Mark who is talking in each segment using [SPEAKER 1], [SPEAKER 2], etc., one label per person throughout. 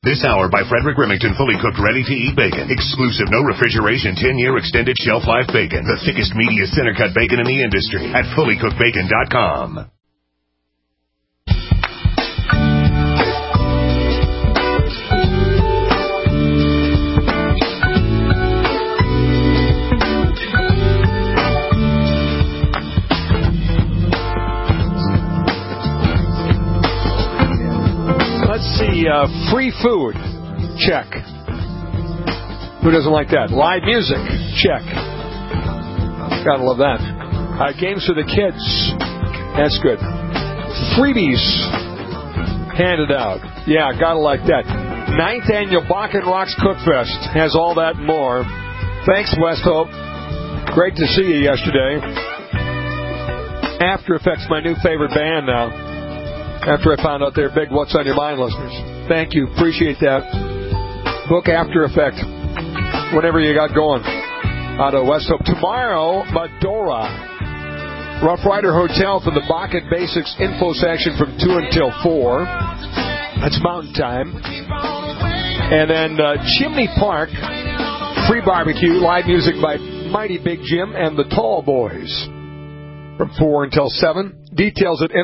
[SPEAKER 1] This hour by Frederick Remington, fully cooked, ready-to-eat bacon. Exclusive, no refrigeration, 10-year extended shelf life bacon. The thickest, meatiest center-cut bacon in the industry at fullycookedbacon.com.
[SPEAKER 2] Let's see, free food, check. Who doesn't like that? Live music, check. Gotta love that. Games for the kids, that's good. Freebies handed out, yeah, gotta like that. 9th annual Bakken Rocks Cook Fest has all that and more. Thanks, West Hope. Great to see you yesterday. After Effects, my new favorite band now. After I found out they're big What's on Your Mind listeners. Thank you. Appreciate that. Book After Effect. Whatever you got going out of West Hope. Tomorrow, Medora. Rough Rider Hotel for the Bakken Basics info section from 2 until 4. That's Mountain Time. And then Chimney Park, free barbecue, live music by Mighty Big Jim and the Tall Boys from 4 until 7. Details at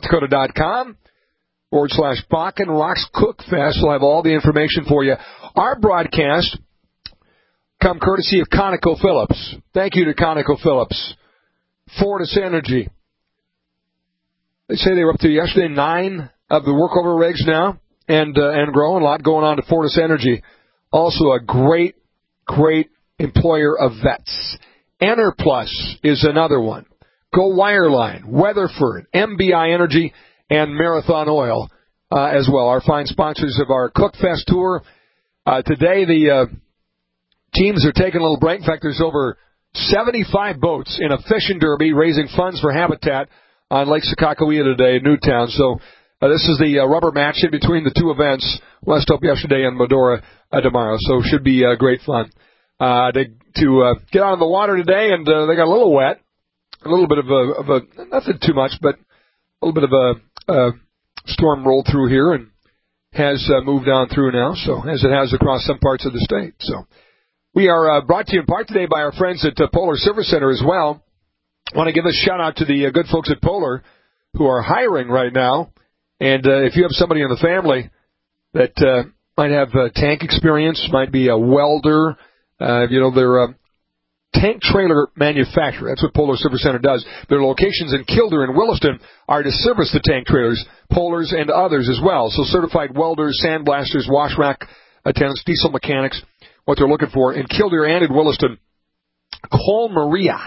[SPEAKER 2] energyofnorthdakota.com/Bakken Rocks Cook Fest. We'll have all the information for you. Our broadcast come courtesy of ConocoPhillips. Thank you to ConocoPhillips. Fortis Energy. They say they were up to yesterday 9 of the workover rigs now and growing. A lot going on to Fortis Energy. Also a great employer of vets. Enerplus is another one. Go Wireline, Weatherford, MBI Energy, and Marathon Oil as well. Our fine sponsors of our Cook Fest tour. Today the teams are taking a little break. In fact, there's over 75 boats in a fishing derby raising funds for Habitat on Lake Sakakawea today in Newtown. So this is the rubber match in between the two events, West Hope yesterday and Medora tomorrow. So should be great fun. To get out on the water today, and they got a little wet. A little bit of a nothing too much, but a little bit of a storm rolled through here and has moved on through now, so as it has across some parts of the state. So we are brought to you in part today by our friends at Polar Service Center as well. I want to give a shout-out to the good folks at Polar who are hiring right now. And if you have somebody in the family that might have tank experience, might be a welder, they're tank trailer manufacturer. That's what Polar Service Center does. Their locations in Kildare and Williston are to service the tank trailers, Polars, and others as well. So certified welders, sandblasters, wash rack attendants, diesel mechanics, what they're looking for. In Kildare and in Williston, call Maria,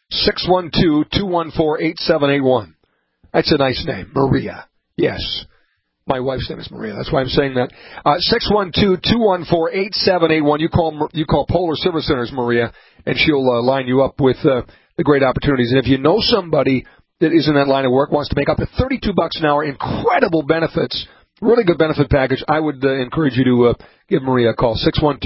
[SPEAKER 2] 612-214-8781. That's a nice name, Maria. Yes. My wife's name is Maria. That's why I'm saying that. 612-214-8781. You call Polar Service Centers, Maria, and she'll line you up with the great opportunities. And if you know somebody that is in that line of work, wants to make up to $32 an hour, incredible benefits, really good benefit package, I would encourage you to give Maria a call,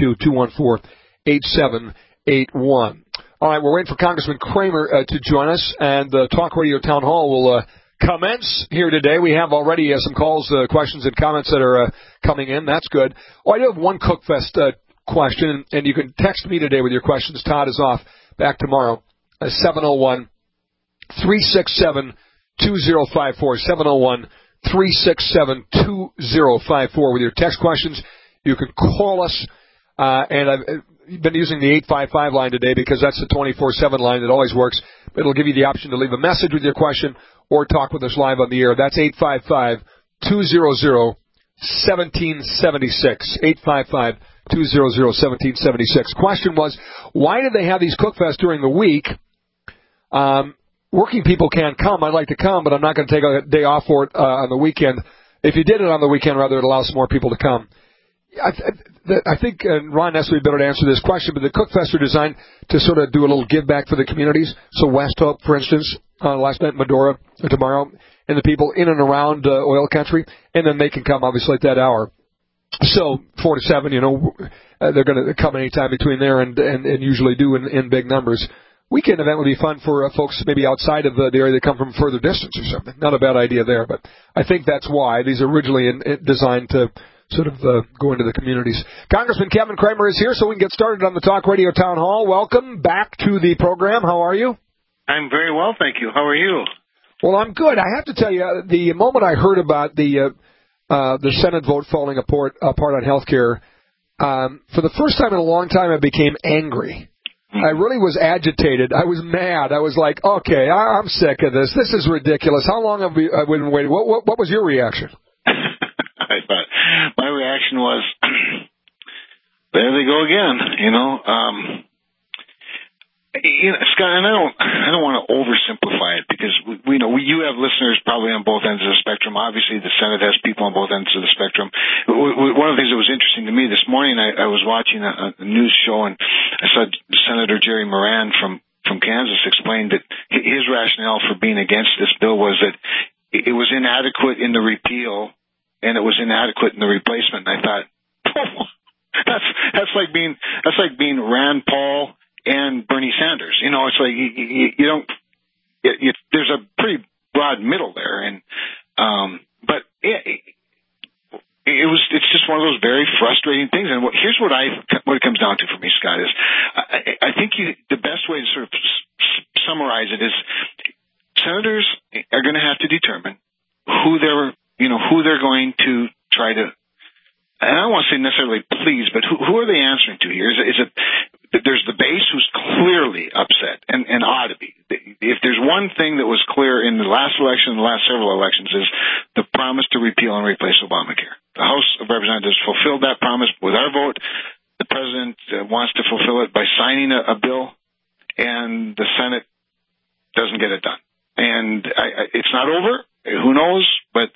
[SPEAKER 2] 612-214-8781. All right, we're waiting for Congressman Kramer to join us, and the Talk Radio Town Hall will commence here today. We have already some calls, questions, and comments that are coming in. That's good. Oh, I do have one Cookfest question, and you can text me today with your questions. Todd is off. Back tomorrow. 701-367-2054. 701-367-2054 with your text questions. You can call us, and I've been using the 855 line today because that's the 24/7 line that always works. It'll give you the option to leave a message with your question or talk with us live on the air. That's 855-200-1776. 855-200-1776. Question was, why do they have these Cookfests during the week? Working people can't come. I'd like to come, but I'm not going to take a day off for it on the weekend. If you did it on the weekend, rather, it allows more people to come. I think Ron Ness would be better to answer this question, but the Cookfests are designed to sort of do a little give back for the communities. So West Hope, for instance, last night, Medora, tomorrow, and the people in and around oil country, and then they can come, obviously, at that hour. So 4 to 7, they're going to come anytime between there and usually do in big numbers. Weekend event would be fun for folks maybe outside of the area that come from further distance or something. Not a bad idea there, but I think that's why these are originally designed to sort of go into the communities. Congressman Kevin Cramer is here, so we can get started on the Talk Radio Town Hall. Welcome back to the program. How are you?
[SPEAKER 3] I'm very well, thank you. How are you?
[SPEAKER 2] Well, I'm good. I have to tell you, the moment I heard about the Senate vote falling apart on health care, for the first time in a long time, I became angry. I really was agitated. I was mad. I was like, okay, I'm sick of this. This is ridiculous. How long have we been waiting? What was your reaction?
[SPEAKER 3] I thought my reaction was, there they go again, Scott, and I don't want to oversimplify it because we know you have listeners probably on both ends of the spectrum. Obviously, the Senate has people on both ends of the spectrum. One of the things that was interesting to me this morning, I was watching a news show and I saw Senator Jerry Moran from Kansas explained that his rationale for being against this bill was that it was inadequate in the repeal and it was inadequate in the replacement. And I thought, that's like being Rand Paul and Bernie Sanders. It's like you don't. There's a pretty broad middle there, and but it's just one of those very frustrating things. And here's what it comes down to for me, Scott, is I think the best way to sort of summarize it is senators are going to have to determine who they're going to try to. And I don't want to say necessarily please, but who are they answering to here? Is it there's the base who's clearly upset and ought to be. If there's one thing that was clear in the last election and the last several elections is the promise to repeal and replace Obamacare. The House of Representatives fulfilled that promise with our vote. The president wants to fulfill it by signing a bill, and the Senate doesn't get it done. And it's not over. Who knows? But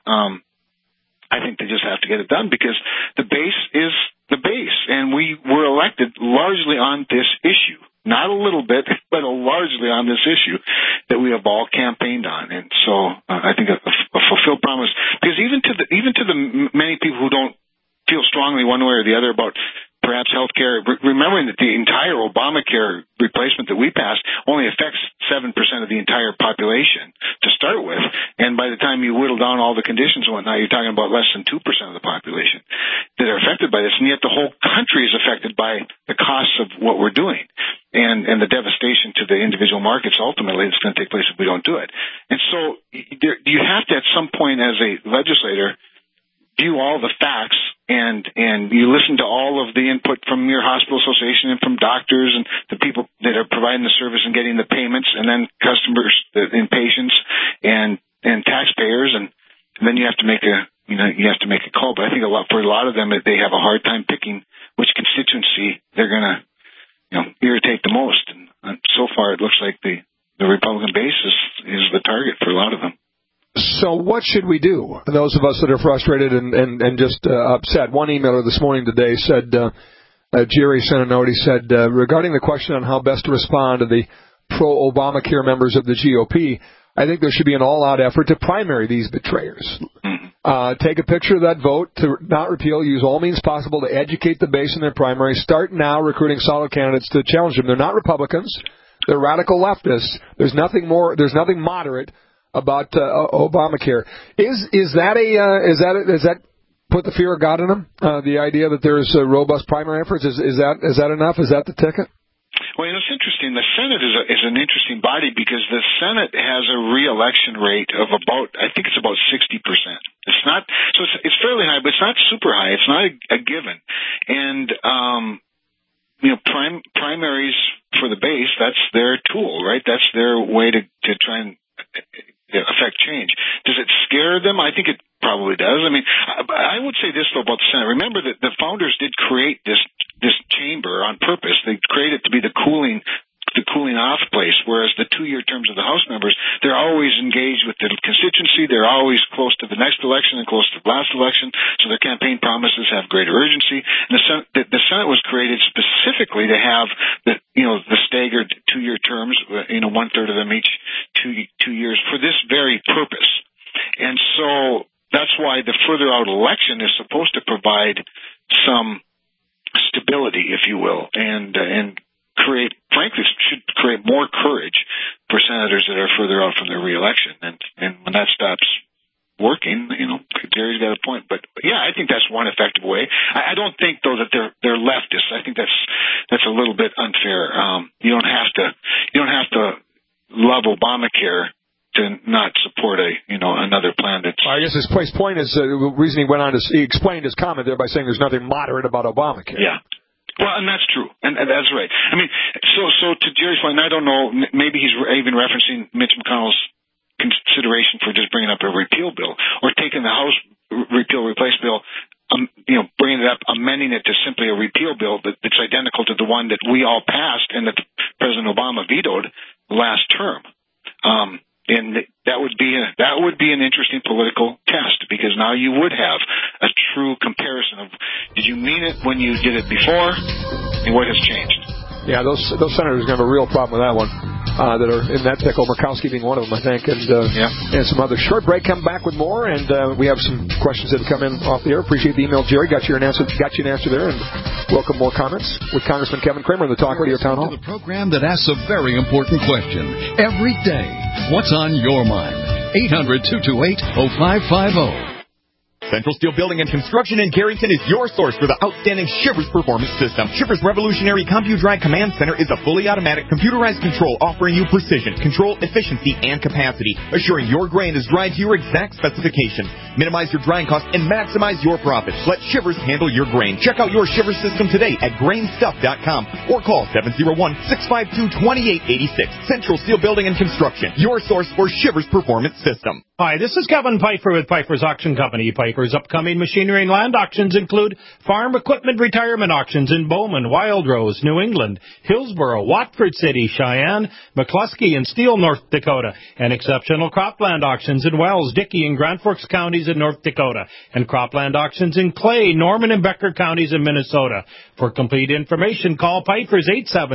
[SPEAKER 3] I think they just have to get it done because the base is the base, and we were elected largely on this issue. Not a little bit, but largely on this issue that we have all campaigned on. And so I think a fulfilled promise, because even to the many people who don't feel strongly one way or the other about perhaps health care, remembering that the entire Obamacare replacement that we passed only affects 7% of the entire population to start with. And by the time you whittle down all the conditions and whatnot, you're talking about less than 2% of the population that are affected by this. And yet the whole country is affected by the costs of what we're doing and the devastation to the individual markets ultimately that's going to take place if we don't do it. And so you have to, at some point as a legislator, view all the facts and you listen to all of the input from your hospital association and from doctors and the people that are providing the service and getting the payments, and then customers and patients and taxpayers, and then you have to make a call. But I think for a lot of them, they have a hard time picking which constituency they're going to irritate the most. And so far, it looks like the Republican base is the target for a lot of them.
[SPEAKER 2] So what should we do? Those of us that are frustrated and just upset. One emailer this morning today said, Jerry sent a note. He said, regarding the question on how best to respond to the pro-Obamacare members of the GOP, I think there should be an all-out effort to primary these betrayers. Take a picture of that vote to not repeal. Use all means possible to educate the base in their primary. Start now recruiting solid candidates to challenge them. They're not Republicans. They're radical leftists. There's nothing moderate about Obamacare. Is that put the fear of God in them? The idea that there's robust primary efforts, is that enough? Is that the ticket?
[SPEAKER 3] Well, it's interesting. The Senate is an interesting body because the Senate has a re-election rate of about 60%. It's not, so it's fairly high, but it's not super high. It's not a given. And primaries for the base, that's their tool, right? That's their way to try and affect change. Does it scare them? I think it probably does. I mean, I would say this though about the Senate. Remember that the founders did create this chamber on purpose. They created it to be the cooling off place, whereas the 2-year terms of the House members, they're always engaged with the constituency. They're always close to the next election and close to the last election, so their campaign promises have greater urgency. And the Senate was created specifically to have the staggered 2-year terms, 1/3 of them each 2 years for this very purpose. And so that's why the further out election is supposed to provide some stability, if you will, and should create more courage for senators that are further out from their reelection. And when that stops working. Jerry's got a point, but yeah, I think that's one effective way. I don't think though that they're leftists. I think that's a little bit unfair. You don't have to love Obamacare to not support another plan that's.
[SPEAKER 2] I guess his point is the reason he explained his comment there by saying there's nothing moderate about Obamacare.
[SPEAKER 3] Yeah. Well, and that's true, and that's right. I mean, so to Jerry's point, and I don't know, maybe he's even referencing Mitch McConnell's consideration for just bringing up a repeal bill or taking the House repeal replace bill, bringing it up, amending it to simply a repeal bill that's identical to the one that we all passed and that President Obama vetoed last term. And that would be an interesting political test, because now you would have a true comparison of did you mean it when you did it before and what has changed.
[SPEAKER 2] Yeah, those senators are going to have a real problem with that one. That are in that pickle, Murkowski being one of them, I think, and some others. Short break, come back with more, and we have some questions that have come in off the air. Appreciate the email, Jerry. Got you an answer there, and welcome more comments with Congressman Kevin Kramer in the Talk Radio Town Hall.
[SPEAKER 4] The program that asks a very important question every day. What's on your mind? 800-228-0550.
[SPEAKER 5] Central Steel Building and Construction in Carrington is your source for the outstanding Shivers Performance System. Shivers' revolutionary CompuDry Command Center is a fully automatic computerized control offering you precision, control, efficiency, and capacity, assuring your grain is dried to your exact specifications. Minimize your drying costs and maximize your profits. Let Shivers handle your grain. Check out your Shivers system today at grainstuff.com or call 701-652-2886. Central Steel Building and Construction, your source for Shivers Performance System.
[SPEAKER 6] Hi, this is Kevin Pfeiffer with Pfeiffer's Auction Company. Pfeiffer's upcoming machinery and land auctions include farm equipment retirement auctions in Bowman, Wildrose, New England, Hillsboro, Watford City, Cheyenne, McCluskey, and Steele, North Dakota, and exceptional cropland auctions in Wells, Dickey, and Grand Forks counties in North Dakota, and cropland auctions in Clay, Norman, and Becker counties in Minnesota. For complete information, call Pfeiffer's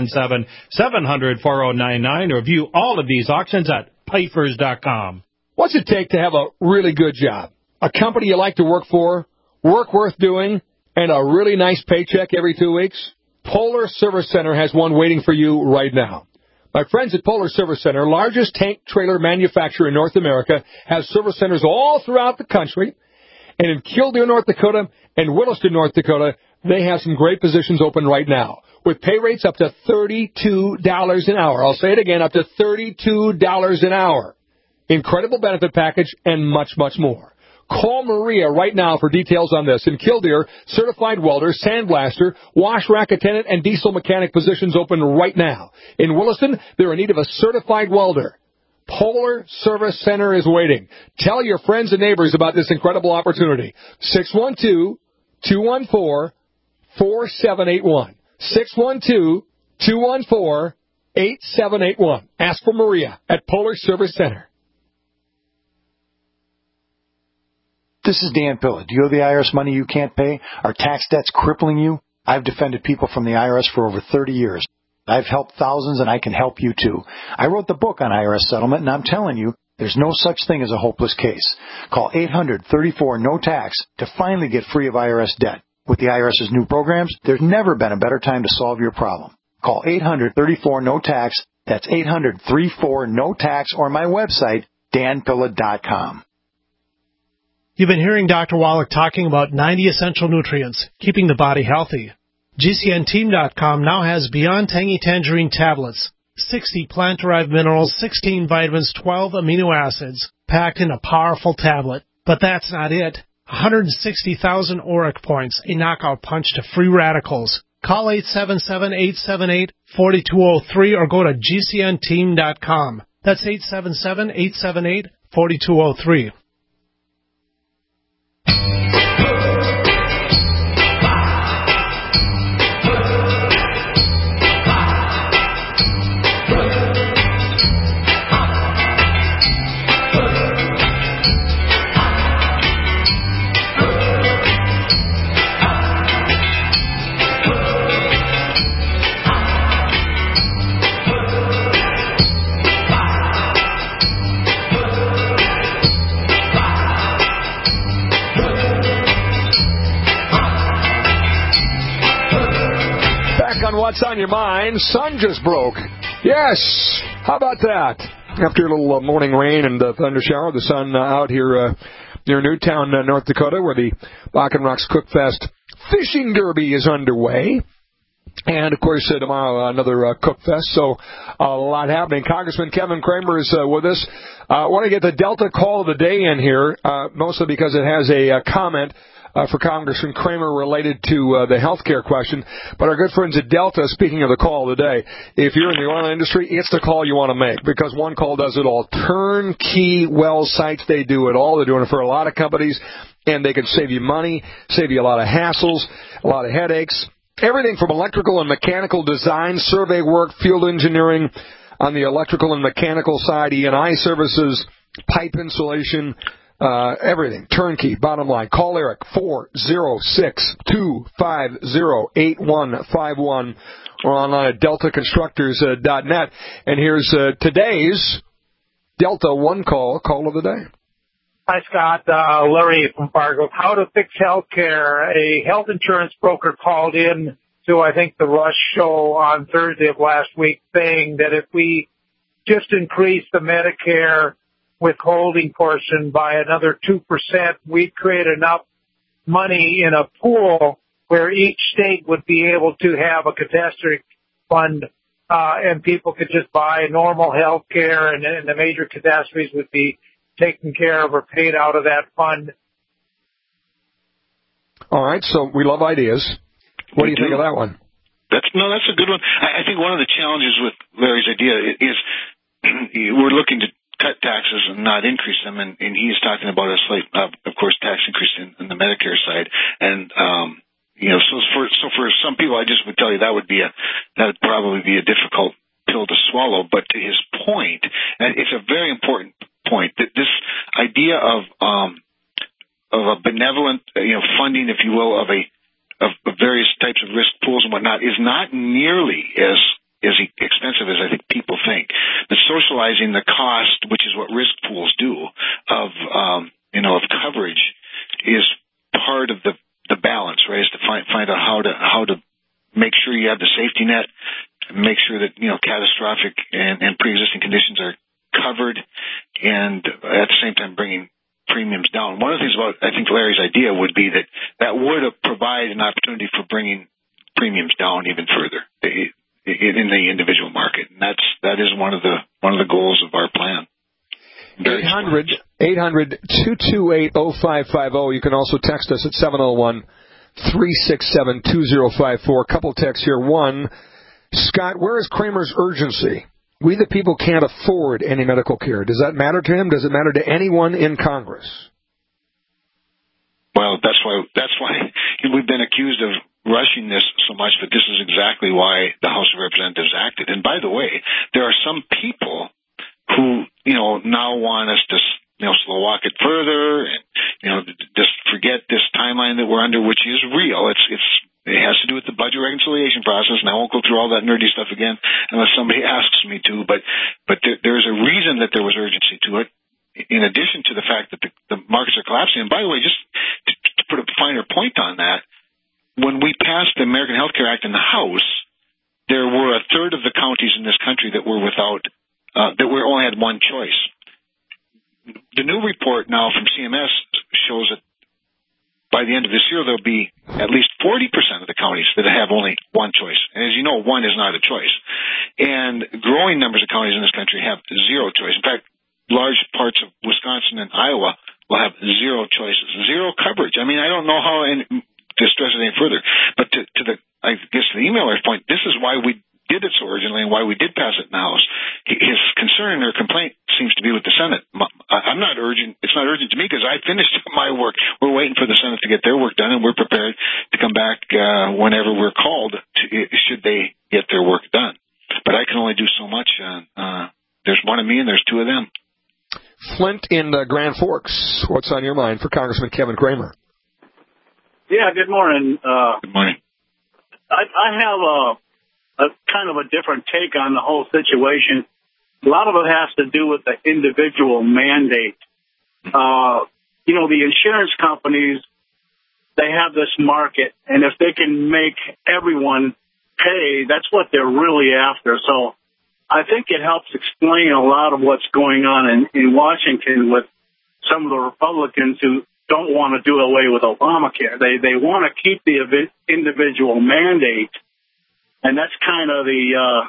[SPEAKER 6] 877-700-4099 or view all of these auctions at Pfeiffer's.com.
[SPEAKER 2] What's it take to have a really good job? A company you like to work for, work worth doing, and a really nice paycheck every 2 weeks? Polar Service Center has one waiting for you right now. My friends at Polar Service Center, largest tank trailer manufacturer in North America, has service centers all throughout the country. And in Killdeer, North Dakota, and Williston, North Dakota, they have some great positions open right now, with pay rates up to $32 an hour. I'll say it again, up to $32 an hour. Incredible benefit package, and much, much more. Call Maria right now for details on this. In Killdeer, certified welder, sandblaster, wash rack attendant, and diesel mechanic positions open right now. In Williston, they're in need of a certified welder. Polar Service Center is waiting. Tell your friends and neighbors about this incredible opportunity. 612-214-4781. 612-214-8781. Ask for Maria at Polar Service Center.
[SPEAKER 7] This is Dan Pilla. Do you owe the IRS money you can't pay? Are tax debts crippling you? I've defended people from the IRS for over 30 years. I've helped thousands, and I can help you too. I wrote the book on IRS settlement, and I'm telling you, there's no such thing as a hopeless case. Call 800-34-NO-TAX to finally get free of IRS debt. With the IRS's new programs, there's never been a better time to solve your problem. Call 800-34-NO-TAX. That's 800-34-NO-TAX, or my website, danpilla.com.
[SPEAKER 8] You've been hearing Dr. Wallach talking about 90 essential nutrients, keeping the body healthy. GCNteam.com now has Beyond Tangy Tangerine tablets, 60 plant-derived minerals, 16 vitamins, 12 amino acids, packed in a powerful tablet. But that's not it. 160,000 ORAC points, a knockout punch to free radicals. Call 877-878-4203 or go to GCNteam.com. That's 877-878-4203.
[SPEAKER 2] What's on your mind? Sun just broke. Yes. How about that? After a little morning rain and thunder shower, the sun out here near Newtown, North Dakota, where the Bakken Rocks Cookfest Fishing Derby is underway. And, of course, tomorrow another Cook Fest, so a lot happening. Congressman Kevin Cramer is with us. I want to get the Delta call of the day in here, mostly because it has a comment for Congressman Cramer related to the health care question. But our good friends at Delta, speaking of the call of the day, if you're in the oil industry, it's the call you want to make, because one call does it all. Turnkey well sites, they do it all. They're doing it for a lot of companies, and they can save you money, save you a lot of hassles, a lot of headaches. Everything from electrical and mechanical design, survey work, field engineering on the electrical and mechanical side, E&I services, pipe insulation, everything. Turnkey, bottom line. Call Eric, 406-250-8151, or online at deltaconstructors.net. And here's today's Delta One call of the day.
[SPEAKER 9] Hi, Scott. Larry from Fargo. How to fix healthcare. A health insurance broker called in to, I think, the Rush show on Thursday of last week, saying that if we just increase the Medicare withholding portion by another 2%, we'd create enough money in a pool where each state would be able to have a catastrophe fund, and people could just buy normal health care, and the major catastrophes would be taken care of or paid out of that fund.
[SPEAKER 2] All right, so we love ideas. What do you think of that one?
[SPEAKER 3] That's a good one. I think one of the challenges with Larry's idea is we're looking to cut taxes and not increase them, and he's talking about a slight, of course, tax increase in the Medicare side. And so for some people, I just would tell you that would probably be a difficult pill to swallow. But to his point, and it's a very important point, that this idea of a benevolent, funding, if you will, of various types of risk pools and whatnot is not nearly as expensive as I think people think. The socializing the cost, which is what risk pools do, of coverage, is part of the balance, right? Is to find out how to make sure you have the safety net, make sure that catastrophic and pre-existing conditions are covered, and at the same time bringing premiums down. One of the things about, I think, Larry's idea would be that would provide an opportunity for bringing premiums down even further in the individual market, and that is one of the goals of our plan.
[SPEAKER 2] 800-228-0550. You can also text us at 701-367-2054. A couple texts here. One, Scott, where is Cramer's urgency? We the people can't afford any medical care. Does that matter to him? Does it matter to anyone in Congress?
[SPEAKER 3] Well, that's why we've been accused of rushing this so much, but this is exactly why the House of Representatives acted. And by the way, there are some people who, now want us to, slow walk it further and, just forget this timeline that we're under, which is real. It has to do with the budget reconciliation process, and I won't go through all that nerdy stuff again unless somebody asks me to, but there's a reason that there was urgency to it, in addition to the fact that the markets are collapsing. And by the way, just to put a finer point on that, when we passed the American Health Care Act in the House, there were a third of the counties in this country that were only had one choice. The new report now from CMS shows that by the end of this year, there'll be at least 40% of the counties that have only one choice. And as you know, one is not a choice. And growing numbers of counties in this country have zero choice. In fact, large parts of Wisconsin and Iowa will have zero choices, zero coverage. I mean, I don't know how to stress it any further. But to the emailer's point, this is why we did it so urgently and why we did pass it in the House. His concern or complaint seems to be with the Senate. I'm not urgent. It's not urgent to me because I finished my work. We're waiting for the Senate to get their work done, and we're prepared to come back whenever we're called should they get their work done. But I can only do so much. There's one of me and there's two of them.
[SPEAKER 2] Flint in Grand Forks. What's on your mind for Congressman Kevin Cramer?
[SPEAKER 10] Yeah, good morning.
[SPEAKER 3] Good morning.
[SPEAKER 10] I have a kind of a different take on the whole situation. A lot of it has to do with the individual mandate. The insurance companies, they have this market, and if they can make everyone pay, that's what they're really after. So I think it helps explain a lot of what's going on in Washington with some of the Republicans who don't want to do away with Obamacare. They want to keep the individual mandate, and that's kind of the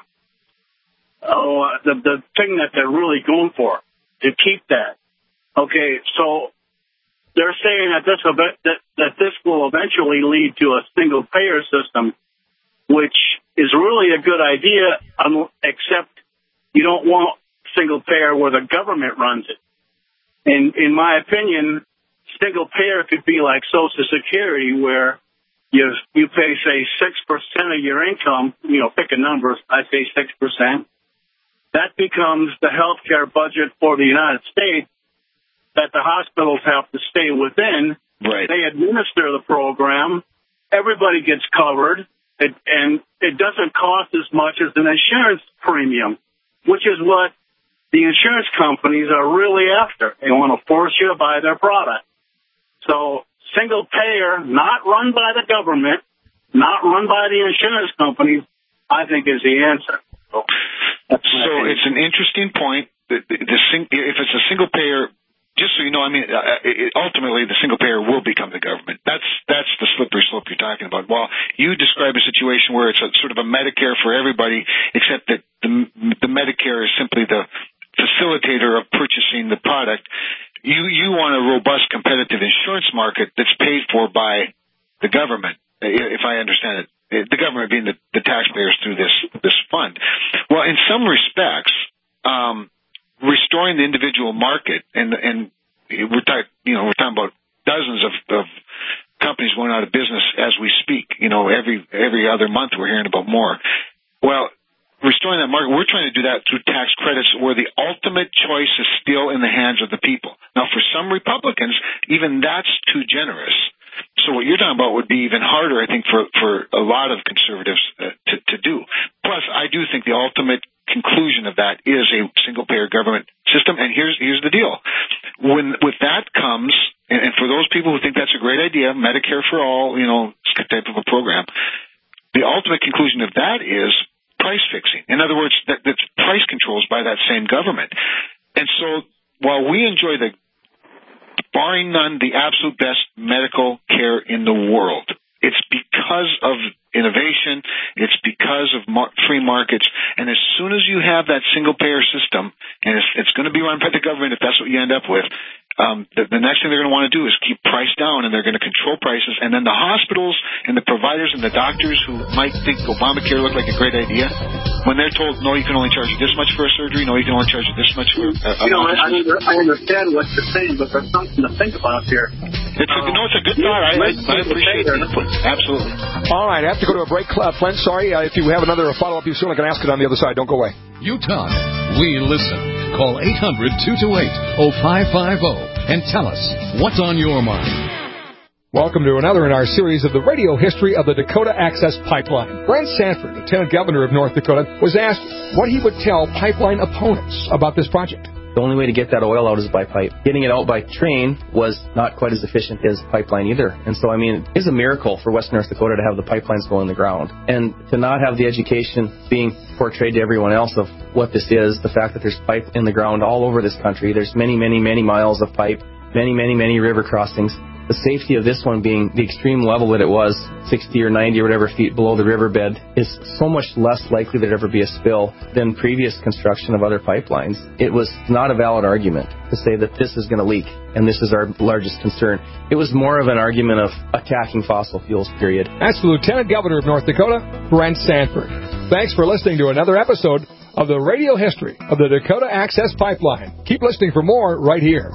[SPEAKER 10] thing that they're really going for, to keep that. Okay, so they're saying that this will eventually lead to a single-payer system, which is really a good idea, except you don't want single-payer where the government runs it. And in my opinion, single-payer could be like Social Security, where you pay, say, 6% of your income, pick a number, I say 6%. That becomes the health care budget for the United States that the hospitals have to stay within.
[SPEAKER 3] Right.
[SPEAKER 10] They administer the program. Everybody gets covered. And it doesn't cost as much as an insurance premium, which is what the insurance companies are really after. They want to force you to buy their product. So single payer, not run by the government, not run by the insurance companies, I think is the answer. So
[SPEAKER 3] it's an interesting point. If it's a single payer, just so you know, ultimately the single payer will become the government. That's the slippery slope you're talking about. While you describe a situation where it's a sort of a Medicare for everybody, except that the Medicare is simply the facilitator of purchasing the product, you want a robust competitive insurance market that's paid for by the government, if I understand it. The government being the taxpayers through this fund. Well, in some respects, restoring the individual market, and we're talking about dozens of companies going out of business as we speak. Every other month we're hearing about more. Well, restoring that market, we're trying to do that through tax credits where the ultimate choice is still in the hands of the people. Now, for some Republicans, even that's too generous. So what you're talking about would be even harder, I think, for a lot of conservatives to do. Plus, I do think the ultimate conclusion of that is a single-payer government system. And here's the deal. With that comes, and for those people who think that's a great idea, Medicare for all, type of a program, the ultimate conclusion of that is price fixing. In other words, that's price controls by that same government. And so while we enjoy barring none, the absolute best medical care in the world, it's because of innovation. It's because of free markets. And as soon as you have that single-payer system, and it's going to be run by the government if that's what you end up with, the next thing they're going to want to do is keep price down, and they're going to control prices. And then the hospitals and the providers and the doctors who might think Obamacare looked like a great idea, when they're told, no, you can only charge this much for a surgery, no, you can only charge this much for
[SPEAKER 10] I understand what you're saying, but there's something to think about here.
[SPEAKER 3] It's a good thought. I appreciate the input. Absolutely.
[SPEAKER 2] All right, I have to go to a break, Flint. Sorry, if you have another follow-up, you certainly can ask it on the other side. Don't go away.
[SPEAKER 4] You talk. We listen. Call 800-228-0550 and tell us what's on your mind.
[SPEAKER 2] Welcome to another in our series of the radio history of the Dakota Access Pipeline. Brent Sanford, Lieutenant Governor of North Dakota, was asked what he would tell pipeline opponents about this project.
[SPEAKER 11] The only way to get that oil out is by pipe. Getting it out by train was not quite as efficient as pipeline either. And so, it is a miracle for Western North Dakota to have the pipelines go in the ground. And to not have the education being portrayed to everyone else of what this is, the fact that there's pipe in the ground all over this country. There's many, many, many miles of pipe, many, many, many river crossings. The safety of this one being the extreme level that it was, 60 or 90 or whatever feet below the riverbed, is so much less likely there'd ever be a spill than previous construction of other pipelines. It was not a valid argument to say that this is going to leak and this is our largest concern. It was more of an argument of attacking fossil fuels, period.
[SPEAKER 2] That's the Lieutenant Governor of North Dakota, Brent Sanford. Thanks for listening to another episode of the radio history of the Dakota Access Pipeline. Keep listening for more right here.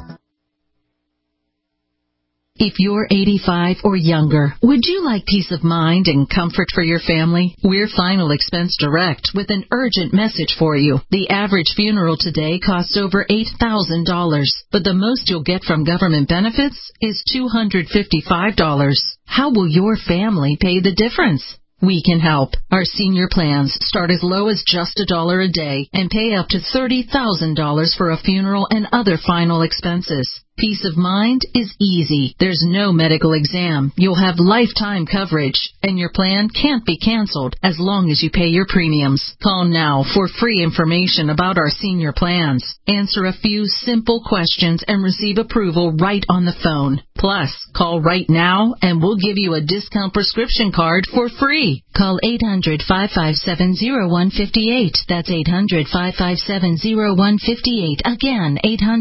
[SPEAKER 12] If you're 85 or younger, would you like peace of mind and comfort for your family? We're Final Expense Direct with an urgent message for you. The average funeral today costs over $8,000, but the most you'll get from government benefits is $255. How will your family pay the difference? We can help. Our senior plans start as low as just $1 a day and pay up to $30,000 for a funeral and other final expenses. Peace of mind is easy. There's no medical exam. You'll have lifetime coverage, and your plan can't be canceled as long as you pay your premiums. Call now for free information about our senior plans. Answer a few simple questions and receive approval right on the phone. Plus, call right now and we'll give you a discount prescription card for free. Call 800-557-0158. That's 800-557-0158. Again,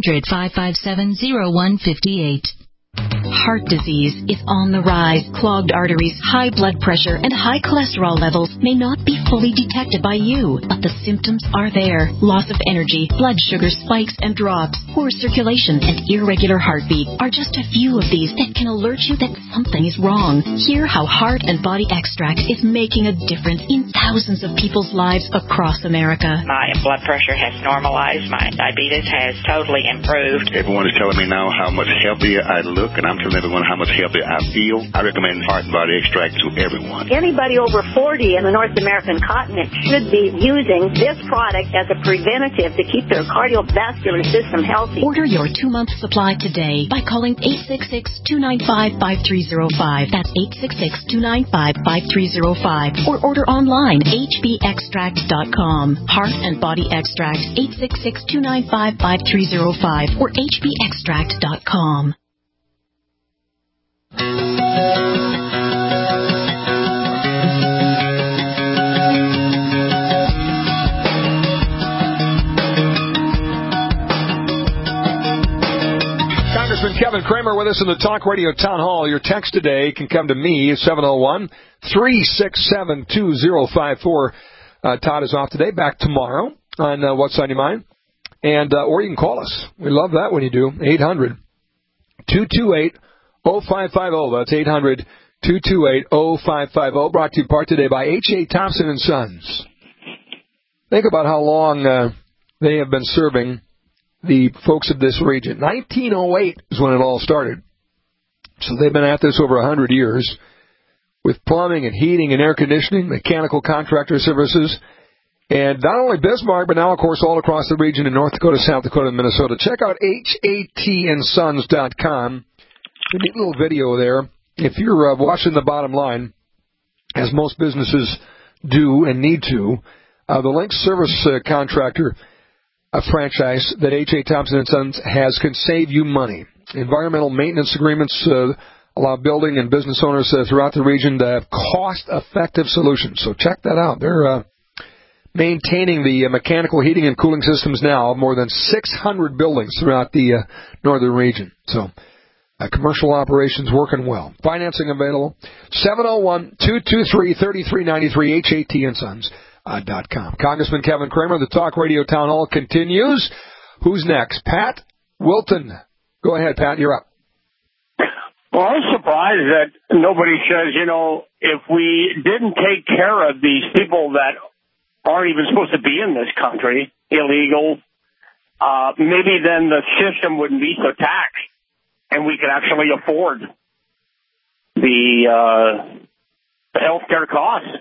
[SPEAKER 12] 800-557-0158. Heart disease is on the rise. Clogged arteries, high blood pressure, and high cholesterol levels may not be fully detected by you, but the symptoms are there. Loss of energy, blood sugar spikes and drops, poor circulation, and irregular heartbeat are just a few of these that can alert you that something is wrong. Hear how Heart and Body Extract is making a difference in thousands of people's lives across America.
[SPEAKER 13] My blood pressure has normalized. My diabetes has totally improved.
[SPEAKER 14] Everyone is telling me now how much healthier I look, and I'm telling everyone how much healthier I feel. I recommend Heart and Body Extract to everyone.
[SPEAKER 15] Anybody over 40 in the North American continent should be using this product as a preventative to keep their cardiovascular system healthy.
[SPEAKER 12] Order your 2-month supply today by calling 866-295-5305. That's 866-295-5305. Or order online, hbextract.com. Heart and Body Extract, 866-295-5305 or hbextract.com.
[SPEAKER 2] Congressman Kevin Cramer with us in the Talk Radio Town Hall. Your text today can come to me, 701-367-2054. Todd is off today, back tomorrow on What's on Your Mind. And or you can call us. We love that when you do. 800-228-0550. That's 800-228-0550. Brought to you part today by H.A. Thompson & Sons. Think about how long they have been serving the folks of this region. 1908 is when it all started. So they've been at this over 100 years with plumbing and heating and air conditioning, mechanical contractor services, and not only Bismarck, but now, of course, all across the region in North Dakota, South Dakota, and Minnesota. Check out hatandsons.com. A neat little video there. If you're watching the bottom line, as most businesses do and need to, the Link Service Contractor franchise that H.A. Thompson & Sons has can save you money. Environmental maintenance agreements allow building and business owners throughout the region to have cost-effective solutions. So check that out. They're maintaining the mechanical heating and cooling systems now of more than 600 buildings throughout the northern region. So commercial operations working well. Financing available. 701-223-3393, hatandsons.com. Congressman Kevin Cramer, the Talk Radio Town Hall continues. Who's next? Pat Wilton. Go ahead, Pat. You're up.
[SPEAKER 16] Well, I'm surprised that nobody says, if we didn't take care of these people that aren't even supposed to be in this country, illegal, maybe then the system wouldn't be so taxed and we could actually afford the health care costs.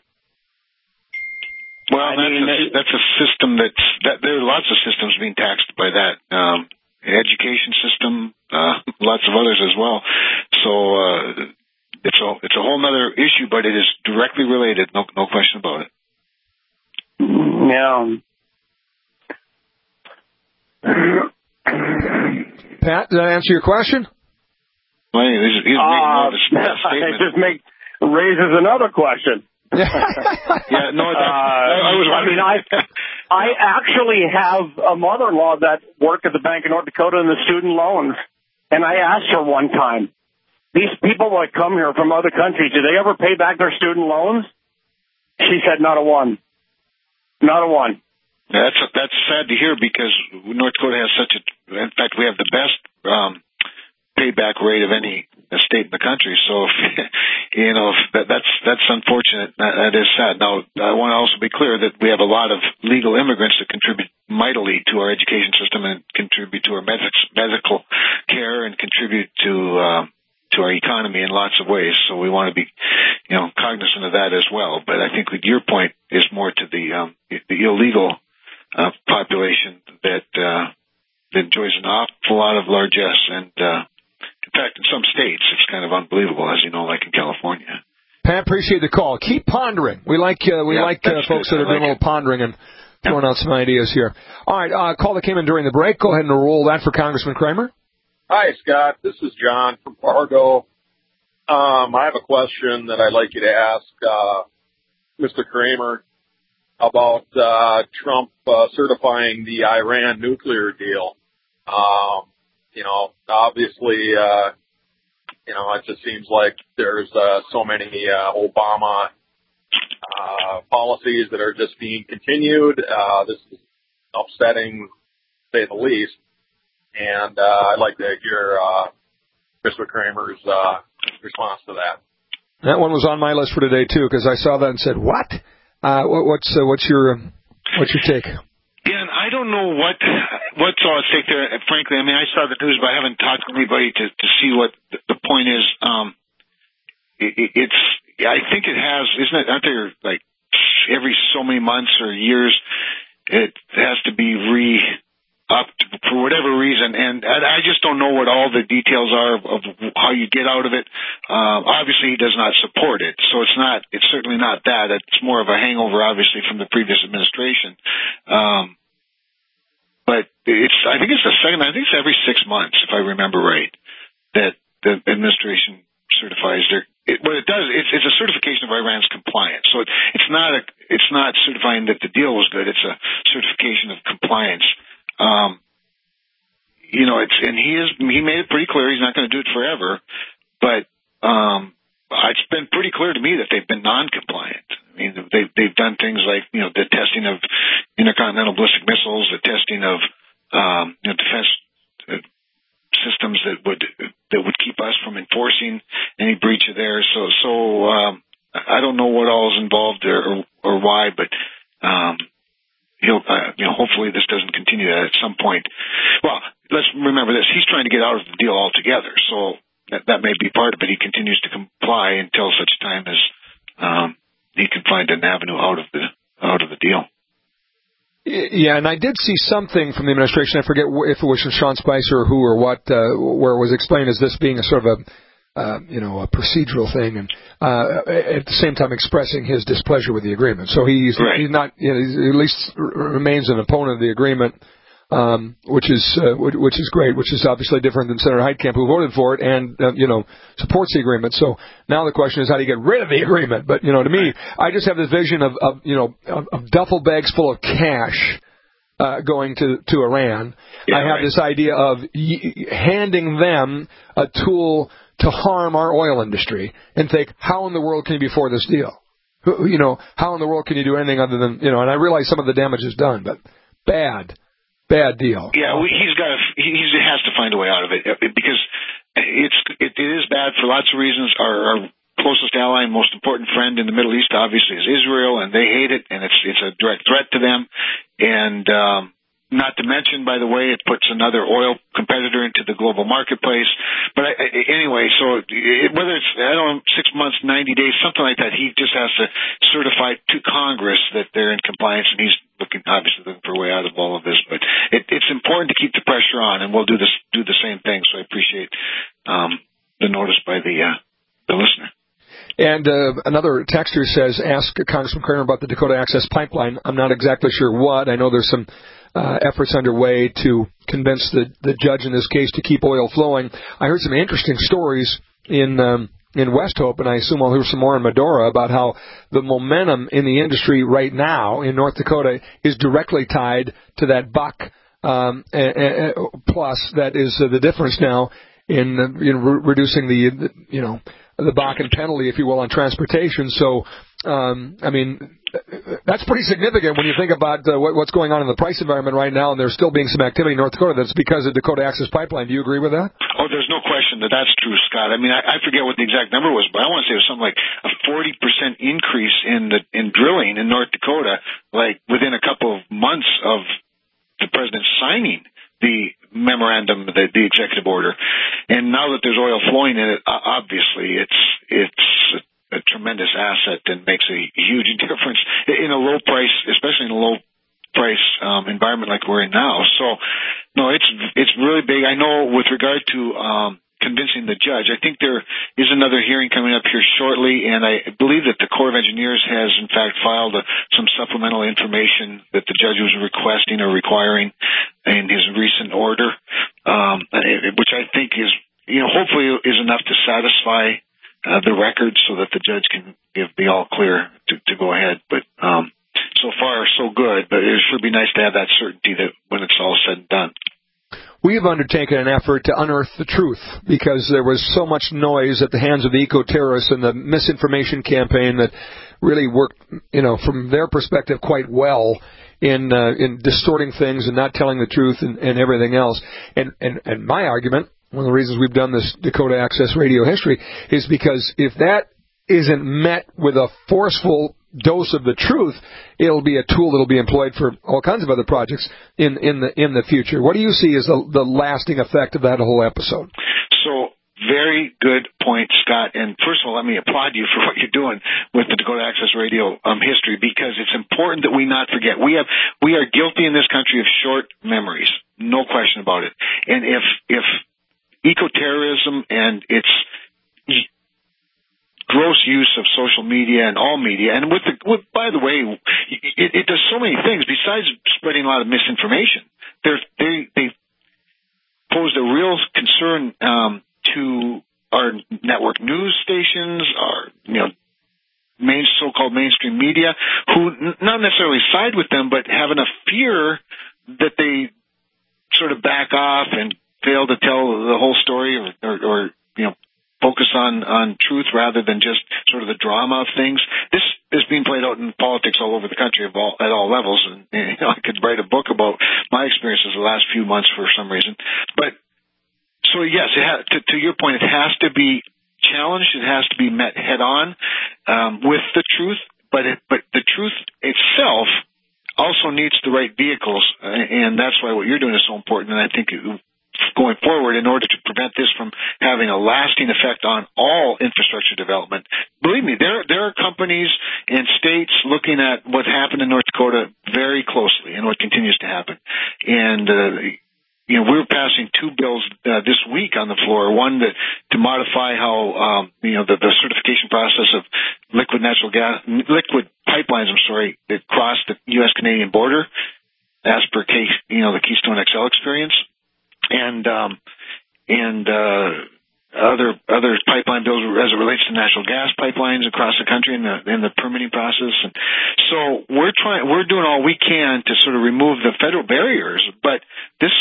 [SPEAKER 3] Well, that's a system that there are lots of systems being taxed by that. Education system, lots of others as well. So it's a whole other issue, but it is directly related, no question about it.
[SPEAKER 16] Yeah.
[SPEAKER 2] Pat, did that answer your question?
[SPEAKER 3] Well, he's making more of a statement.
[SPEAKER 16] It just raises another question.
[SPEAKER 3] Yeah, no,
[SPEAKER 16] I actually have a mother-in-law that worked at the Bank of North Dakota in the student loans, and I asked her one time, these people that come here from other countries, do they ever pay back their student loans? She said, not a one. Not a one.
[SPEAKER 3] That's sad to hear because North Dakota has in fact, we have the best payback rate of any state in the country. So, that's unfortunate. That is sad. Now, I want to also be clear that we have a lot of legal immigrants that contribute mightily to our education system and contribute to our medical care and contribute to our economy in lots of ways. So we want to be, cognizant of that as well. But I think your point is more to the illegal population that enjoys an awful lot of largesse. And in fact, in some states, it's kind of unbelievable, as you know, like in California.
[SPEAKER 2] Pat, appreciate the call. Keep pondering. We like folks that are doing a little pondering and throwing out some ideas here. All right, call that came in during the break. Go ahead and roll that for Congressman Kramer.
[SPEAKER 17] Hi, Scott. This is John from Fargo. I have a question that I'd like you to ask Mr. Kramer about Trump certifying the Iran nuclear deal. Obviously, it just seems like there's so many Obama policies that are just being continued. This is upsetting, to say the least. And I'd like to hear Mr. Kramer's response to that.
[SPEAKER 2] That one was on my list for today too, because I saw that and said, "What? What's your take?"
[SPEAKER 3] Yeah, and I don't know what's all at stake there. Frankly, I mean, I saw the news, but I haven't talked to anybody to see what the point is. I think it has, isn't it? Aren't there like every so many months or years, it has to be re-upped for whatever reason, and I just don't know what all the details are of how you get out of it. Obviously, he does not support it, so it's certainly not that. It's more of a hangover, obviously, from the previous administration. But I think it's every 6 months, if I remember right, that the administration certifies what it does. It's a certification of Iran's compliance. So it's not certifying that the deal was good. It's a certification of compliance. He made it pretty clear he's not going to do it forever, but it's been pretty clear to me that they've been non-compliant. I mean, they've done things like the testing of intercontinental ballistic missiles, the testing of defense systems that would keep us from enforcing any breach of theirs. So I don't know what all is involved or why, but hopefully this doesn't continue at some point. Well, let's remember this: he's trying to get out of the deal altogether, so that may be part of it. He continues to comply until such time as he can find an avenue out of the deal.
[SPEAKER 2] Yeah, and I did see something from the administration. I forget if it was from Sean Spicer or who or what, where it was explained as this being a sort of a procedural thing, and at the same time expressing his displeasure with the agreement. So he's not, he at least remains an opponent of the agreement, which is great, which is obviously different than Senator Heitkamp, who voted for it and supports the agreement. So now the question is how do you get rid of the agreement? But to me, I just have this vision of duffel bags full of cash going to Iran. Yeah, I have this idea of handing them a tool to harm our oil industry and think, how in the world can you be for this deal? How in the world can you do anything other than, and I realize some of the damage is done, but bad deal.
[SPEAKER 3] Yeah, he has to find a way out of it because it is bad for lots of reasons. Our closest ally and most important friend in the Middle East obviously is Israel, and they hate it, and it's a direct threat to them. And not to mention, by the way, it puts another oil competitor into the global marketplace. But anyway, so whether it's 6 months, 90 days, something like that, he just has to certify to Congress that they're in compliance, and he's obviously looking for a way out of all of this. But it's important to keep the pressure on, and we'll do the same thing. So I appreciate the notice by the listener.
[SPEAKER 2] And another texter says, ask Congressman Kramer about the Dakota Access Pipeline. I'm not exactly sure what. I know there's some efforts underway to convince the judge in this case to keep oil flowing. I heard some interesting stories in West Hope, and I assume I'll hear some more in Medora about how the momentum in the industry right now in North Dakota is directly tied to that buck plus that is the difference now in reducing the Bakken penalty, if you will, on transportation. So, that's pretty significant when you think about what's going on in the price environment right now, and there's still being some activity in North Dakota that's because of Dakota Access Pipeline. Do you agree with that?
[SPEAKER 3] Oh, there's no question that's true, Scott. I mean, I forget what the exact number was, but I want to say it was something like a 40% increase in drilling in North Dakota, like within a couple of months of the president signing the memorandum, the executive order. And now that there's oil flowing in it, obviously it's a tremendous asset and makes a huge difference in a low price, especially in a low price environment like we're in now. So No, it's really big. I know with regard to convincing the judge, I think there is another hearing coming up here shortly, and I believe that the Corps of Engineers has, in fact, filed some supplemental information that the judge was requesting or requiring in his recent order, which I think is, hopefully is enough to satisfy the record so that the judge can give the all clear to go ahead. But so far, so good, but it should be nice to have that certainty that when it's all said and done.
[SPEAKER 2] We have undertaken an effort to unearth the truth because there was so much noise at the hands of the eco-terrorists and the misinformation campaign that really worked, from their perspective quite well in distorting things and not telling the truth and everything else. And my argument, one of the reasons we've done this Dakota Access Radio history, is because if that isn't met with a forceful dose of the truth, it'll be a tool that'll be employed for all kinds of other projects in the future. What do you see as the lasting effect of that whole episode?
[SPEAKER 3] So, very good point, Scott. And first of all, let me applaud you for what you're doing with the Dakota Access Radio history, because it's important that we not forget. We are guilty in this country of short memories, no question about it. And if eco-terrorism and its gross use of social media and all media, and by the way, it does so many things besides spreading a lot of misinformation. They posed a real concern to our network news stations, our so-called mainstream media, who not necessarily side with them, but have enough fear that they sort of back off and fail to tell the whole story, or focus on truth rather than just sort of the drama of things. This is being played out in politics all over the country at all levels. And I could write a book about my experiences the last few months for some reason. But so yes, to your point, it has to be challenged. It has to be met head on with the truth. But the truth itself also needs the right vehicles, and that's why what you're doing is so important. And I think going forward, in order to prevent this from having a lasting effect on all infrastructure development. Believe me, there are companies and states looking at what happened in North Dakota very closely and what continues to happen. And, we're passing two bills this week on the floor. One to modify how, the certification process of liquid pipelines, that cross the U.S.-Canadian border as per the Keystone XL experience. And other pipeline bills as it relates to natural gas pipelines across the country in the permitting process. And so we're doing all we can to sort of remove the federal barriers. But this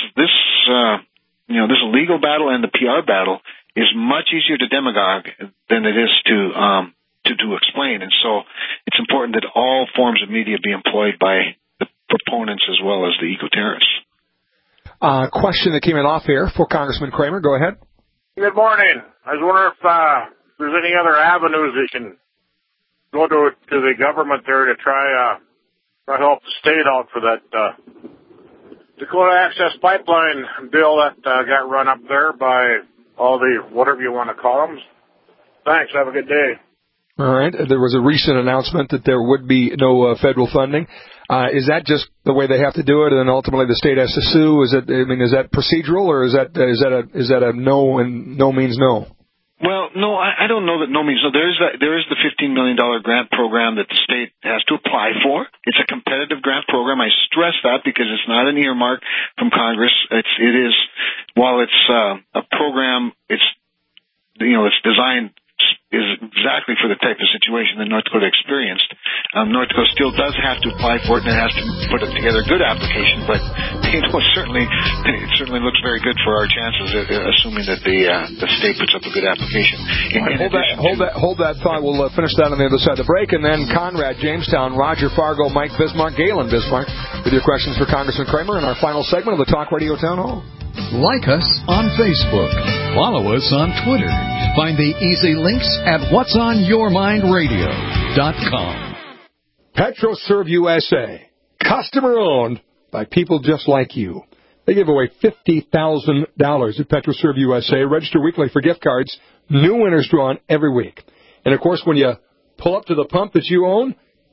[SPEAKER 3] legal battle and the PR battle is much easier to demagogue than it is to explain. And so it's important that all forms of media be employed by the proponents as well as the eco-terrorists.
[SPEAKER 2] Question that came in off here for Congressman Kramer. Go ahead.
[SPEAKER 18] Good morning. I was wondering if there's any other avenues that can go to the government there to try help the state out for that Dakota Access Pipeline bill that got run up there by all the whatever you want to call them. Thanks. Have a good day.
[SPEAKER 2] All right. There was a recent announcement that there would be no federal funding. Is that just the way they have to do it, and then ultimately the state has to sue? Is that procedural, or is that a no and no means no?
[SPEAKER 3] Well, no, I don't know that no means no. There is the $15 million grant program that the state has to apply for. It's a competitive grant program. I stress that because it's not an earmark from Congress. It is while it's a program, it's designed is exactly for the type of situation that North Dakota experienced. North Dakota still does have to apply for it, and it has to put together a good application, but it certainly looks very good for our chances, assuming that the state puts up a good application.
[SPEAKER 2] Hold that thought. We'll finish that on the other side of the break, and then Conrad, Jamestown, Roger, Fargo, Mike Bismarck, Galen Bismarck, with your questions for Congressman Kramer in our final segment of the Talk Radio Town Hall.
[SPEAKER 4] Like us on Facebook. Follow us on Twitter. Find the easy links at whatsonyourmindradio.com.
[SPEAKER 2] PetroServe USA. Customer owned by people just like you. They give away $50,000 at PetroServe USA. Register weekly for gift cards. New winners drawn every week. And, of course, when you pull up to the pump that you own,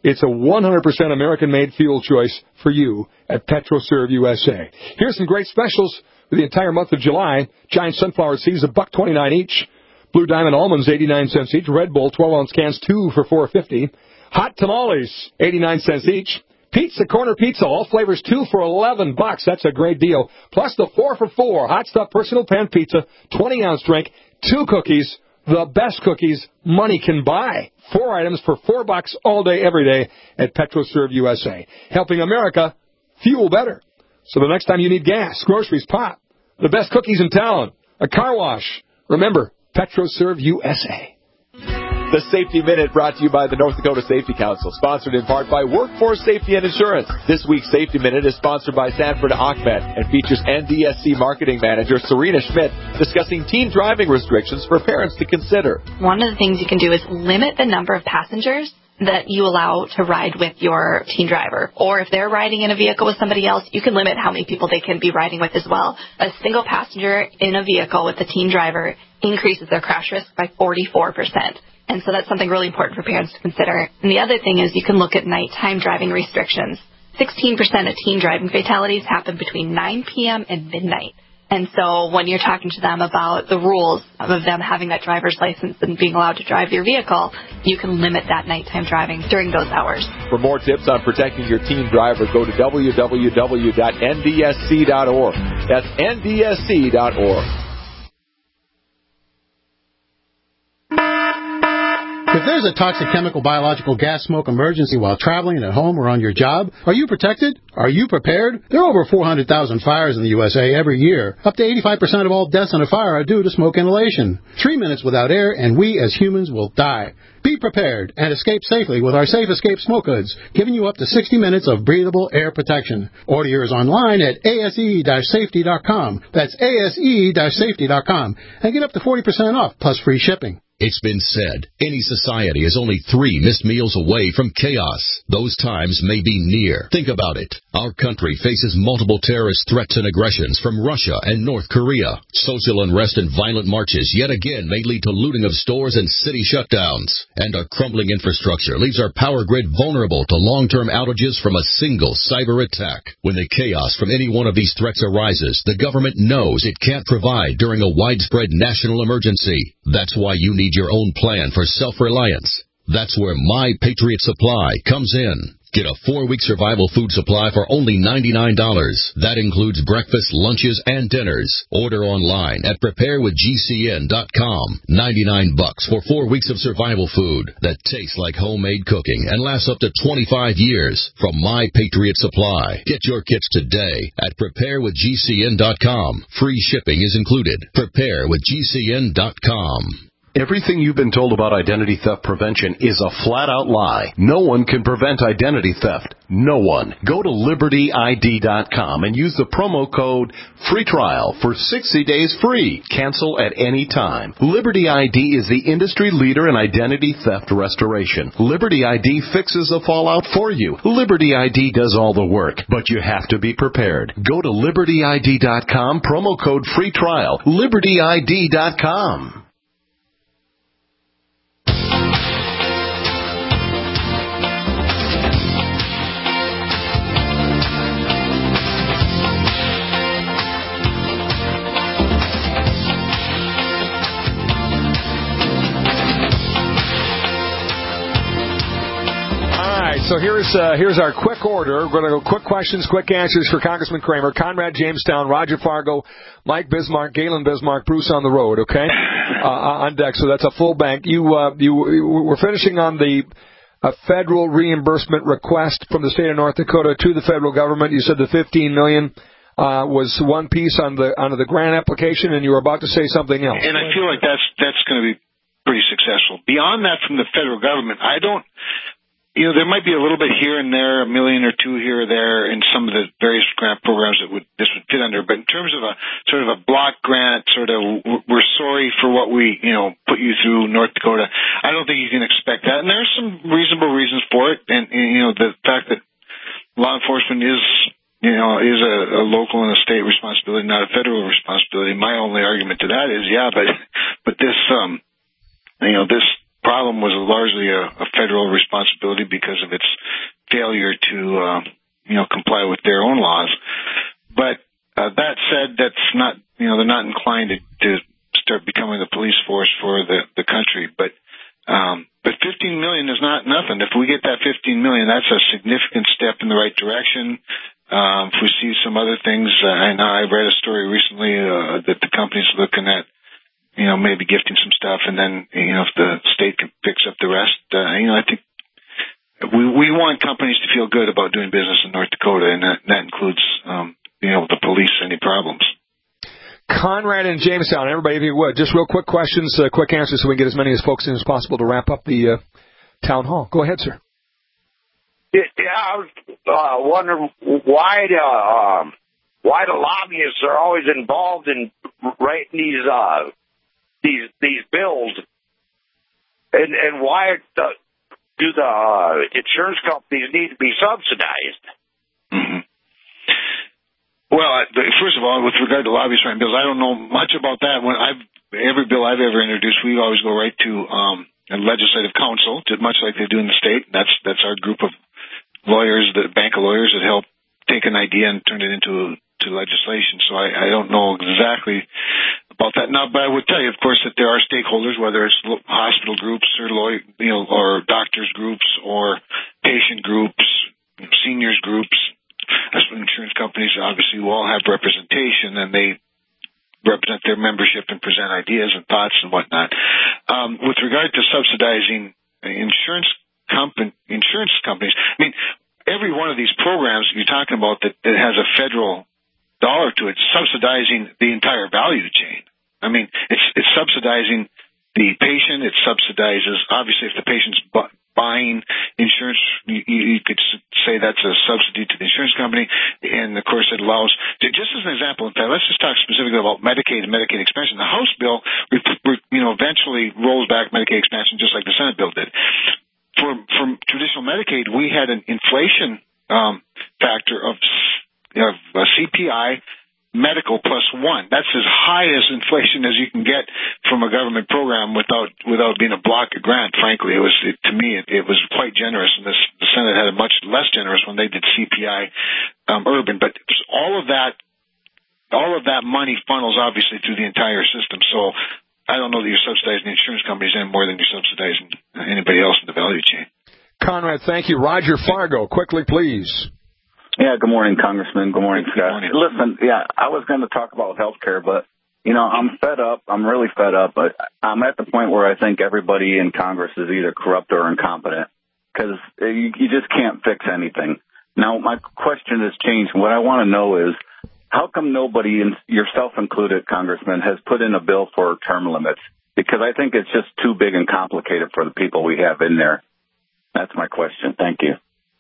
[SPEAKER 2] It's a 100% American-made fuel choice for you at PetroServe USA. Here's some great specials for the entire month of July. Giant sunflower seeds, $1.29 each. Blue Diamond almonds, 89 cents each. Red Bull, 12-ounce cans, 2 for $4.50. Hot tamales, 89 cents each. Pizza Corner Pizza, all flavors, 2 for $11. That's a great deal. Plus the 4 for $4 Hot Stuff Personal Pan Pizza, 20-ounce drink, 2 cookies, the best cookies money can buy. 4 items for $4 all day, every day at PetroServe USA. Helping America fuel better. So the next time you need gas, groceries, pot, the best cookies in town, a car wash, remember, PetroServe USA.
[SPEAKER 19] The Safety Minute brought to you by the North Dakota Safety Council, sponsored in part by Workforce Safety and Insurance. This week's Safety Minute is sponsored by Sanford Ahmed and features NDSC Marketing Manager Serena Schmidt discussing teen driving restrictions for parents to consider.
[SPEAKER 20] One of the things you can do is limit the number of passengers that you allow to ride with your teen driver. Or if they're riding in a vehicle with somebody else, you can limit how many people they can be riding with as well. A single passenger in a vehicle with a teen driver increases their crash risk by 44%. And so that's something really important for parents to consider. And the other thing is you can look at nighttime driving restrictions. 16% of teen driving fatalities happen between 9 p.m. and midnight. And so when you're talking to them about the rules of them having that driver's license and being allowed to drive your vehicle, you can limit that nighttime driving during those hours.
[SPEAKER 19] For more tips on protecting your teen driver, go to www.ndsc.org. That's ndsc.org.
[SPEAKER 21] If there's a toxic chemical, biological, gas, smoke emergency while traveling at home or on your job, are you protected? Are you prepared? There are over 400,000 fires in the USA every year. Up to 85% of all deaths in a fire are due to smoke inhalation. 3 minutes without air, and we as humans will die. Be prepared and escape safely with our Safe Escape Smoke Hoods, giving you up to 60 minutes of breathable air protection. Order yours online at ase-safety.com. That's ase-safety.com. And get up to 40% off, plus free shipping.
[SPEAKER 22] It's been said, any society is only 3 missed meals away from chaos. Those times may be near. Think about it. Our country faces multiple terrorist threats and aggressions from Russia and North Korea. Social unrest and violent marches yet again may lead to looting of stores and city shutdowns. And our crumbling infrastructure leaves our power grid vulnerable to long-term outages from a single cyber attack. When the chaos from any one of these threats arises, the government knows it can't provide during a widespread national emergency. That's why you need your own plan for self-reliance. That's where My Patriot Supply comes in. Get a 4-week survival food supply for only $99. That includes breakfast, lunches, and dinners. Order online at preparewithgcn.com. $99 for 4 weeks of survival food that tastes like homemade cooking and lasts up to 25 years from My Patriot Supply. Get your kits today at preparewithgcn.com. Free shipping is included. Preparewithgcn.com.
[SPEAKER 23] Everything you've been told about identity theft prevention is a flat-out lie. No one can prevent identity theft. No one. Go to LibertyID.com and use the promo code FREETRIAL for 60 days free. Cancel at any time. Liberty ID is the industry leader in identity theft restoration. Liberty ID fixes the fallout for you. Liberty ID does all the work, but you have to be prepared. Go to LibertyID.com, promo code FREETRIAL. LibertyID.com.
[SPEAKER 2] So here's our quick order. We're going to go quick questions, quick answers for Congressman Kramer, Conrad Jamestown, Roger Fargo, Mike Bismarck, Galen Bismarck, Bruce on the road, okay? On deck, so that's a full bank. We're finishing on the federal reimbursement request from the state of North Dakota to the federal government. You said the $15 million was one piece on the grant application, and you were about to say something else.
[SPEAKER 3] And I feel like that's going to be pretty successful. Beyond that, from the federal government, there might be a little bit here and there, $1 million or $2 million here or there in some of the various grant programs that this would fit under. But in terms of a sort of a block grant, sort of, we're sorry for what we, put you through, North Dakota, I don't think you can expect that. And there's some reasonable reasons for it. And the fact that law enforcement is a local and a state responsibility, not a federal responsibility. My only argument to that is, but this, problem was largely a federal responsibility because of its failure to, comply with their own laws. But that said, that's not, they're not inclined to start becoming the police force for the country. But 15 million is not nothing. If we get that 15 million, that's a significant step in the right direction. If we see some other things, I know I read a story recently that the company's looking at, maybe gifting some stuff, and then, if the state picks up the rest, I think we want companies to feel good about doing business in North Dakota, and that includes being able to police any problems.
[SPEAKER 2] Conrad and Jamestown, everybody, if you would, just real quick questions, quick answers, so we can get as many as folks in as possible to wrap up the town hall. Go ahead, sir.
[SPEAKER 1] Yeah, I was wondering why the lobbyists are always involved in writing these bills, and why do the insurance companies need to be subsidized?
[SPEAKER 3] Mm-hmm. Well, first of all, with regard to lobbyists writing bills, I don't know much about that. Every bill I've ever introduced, we always go right to a legislative council, much like they do in the state. That's our group of lawyers, the bank of lawyers that help take an idea and turn it into legislation. So I don't know exactly about that now, but I would tell you, of course, that there are stakeholders, whether it's hospital groups or or doctors groups or patient groups, seniors groups. Insurance companies obviously will all have representation, and they represent their membership and present ideas and thoughts and whatnot. With regard to subsidizing insurance companies, I mean, every one of these programs you're talking about that has a federal dollar to it, subsidizing the entire value chain. I mean, it's subsidizing the patient. It subsidizes, obviously, if the patient's buying insurance, you could say that's a subsidy to the insurance company. And, of course, it allows, just as an example, in fact, let's just talk specifically about Medicaid and Medicaid expansion. The House bill, eventually rolls back Medicaid expansion just like the Senate bill did. For traditional Medicaid, we had an inflation factor of CPI medical +1. That's as high as inflation as you can get from a government program without being a block of grant. Frankly, to me it was quite generous, and the Senate had a much less generous when they did CPI urban. But all of that money funnels obviously through the entire system. So I don't know that you're subsidizing the insurance companies any more than you're subsidizing anybody else in the value chain.
[SPEAKER 2] Conrad, thank you. Roger Fargo, quickly, please.
[SPEAKER 5] Yeah, good morning, Congressman. Good morning, Scott. Good morning. Listen, I was going to talk about health care, but, I'm fed up. I'm really fed up. But I'm at the point where I think everybody in Congress is either corrupt or incompetent because you just can't fix anything. Now, my question has changed. What I want to know is how come nobody, yourself included, Congressman, has put in a bill for term limits? Because I think it's just too big and complicated for the people we have in there. That's my question. Thank you.